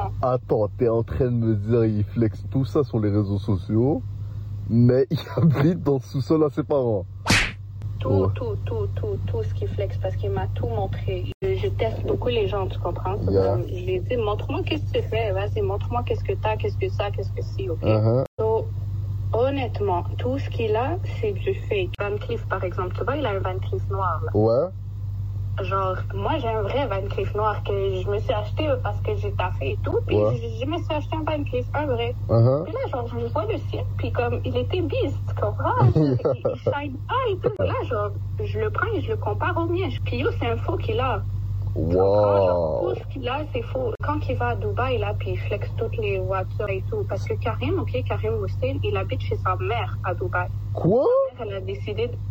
Attends, t'es en train de me dire il flex tout ça sur les réseaux sociaux, mais il habite dans le sous-sol à ses parents. Tout ce qu'il flex parce qu'il m'a tout montré. Je teste beaucoup les gens, tu comprends? Yeah. Je lui ai dit, montre-moi qu'est-ce que tu fais, vas-y, montre-moi qu'est-ce que t'as, qu'est-ce que ça, qu'est-ce que si, ok? So, honnêtement, tout ce qu'il a, c'est du fake. Van Cleef, par exemple, tu vois, il a un Van Cleef noir, là. Ouais. Genre, moi, j'ai un vrai Van Cleef noir que je me suis acheté parce que j'ai taffé et tout. Puis je me suis acheté un Van Cleef, un vrai. Puis là, genre, je vois le sien, puis comme, il était bis, tu comprends? Il shine pas et tout. Là, genre, je le prends et je le compare au mien. Puis yo, c'est un faux qu'il a. Wow. Genre, tout ce qu'il a, c'est faux. Quand il va à Dubaï, là, puis il flex toutes les voitures et tout. Parce que Karim Moustel, il habite chez sa mère à Dubaï. Quoi? Sa mère, elle a décidé de...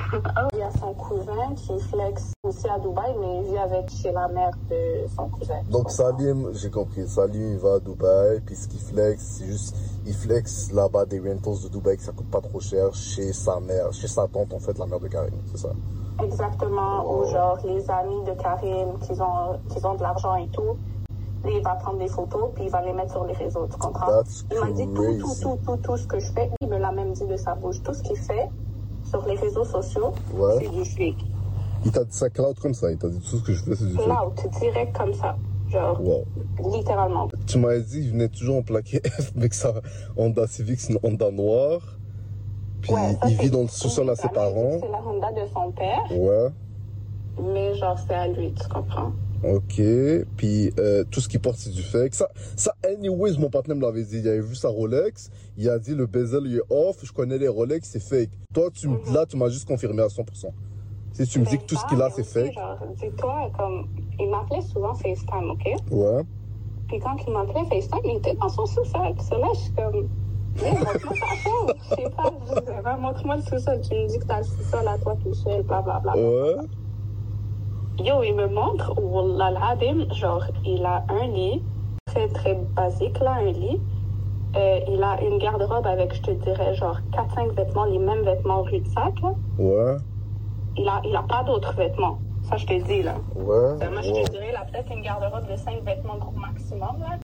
Il y a son cousin qui flex aussi à Dubaï, mais il vit avec chez la mère de son cousin. Donc Salim, j'ai compris, Salim il va à Dubaï, puis ce qu'il flex, c'est juste, il flex là-bas des rentals de Dubaï que ça coûte pas trop cher chez sa mère, chez sa tante en fait, la mère de Karim, c'est ça? Exactement, ou genre les amis de Karim qui ont de l'argent et tout. Il va prendre des photos, puis il va les mettre sur les réseaux, tu comprends? Il m'a dit tout ce que je fais. Il me l'a même dit de sa bouche. Tout ce qu'il fait sur les réseaux sociaux, c'est du fake. Il t'a dit ça cloud comme ça, il t'a dit tout ce que je fais, c'est du fake. Cloud, direct comme ça. Genre, littéralement. Tu m'as dit, il venait toujours en plaqué F avec sa Honda Civic, c'est une Honda noire. Puis il vit dans le sous-sol à ses parents. C'est la Honda de son père. Ouais. Mais genre, c'est à lui, tu comprends? Ok, puis tout ce qu'il porte c'est du fake. Ça, anyways, mon partenaire me l'avait dit. Il avait vu sa Rolex, il a dit le bezel il est off, je connais les Rolex, c'est fake. Toi, là, tu m'as juste confirmé à 100%. Si tu me dis que tout ce qu'il a c'est fake. Genre, dis-toi, comme, il m'appelait souvent FaceTime, ok? Ouais. Puis quand il m'appelait FaceTime, il était dans son sous-sol. So là, je suis comme, mais montre-moi ta chambre. Je sais pas, montre-moi le sous-sol. Tu me dis que t'as le sous-sol à toi tout seul, blablabla. Ouais. Yo, il me montre, wallah al-adim, genre, il a un lit, très très basique là, un lit. Il a une garde-robe avec, je te dirais, genre 4-5 vêtements, les mêmes vêtements rue de sac, là. Ouais. Il a pas d'autres vêtements. Ça, je te dis, là. Ouais. Moi, je te dirais, il a peut-être une garde-robe de 5 vêtements gros maximum, là.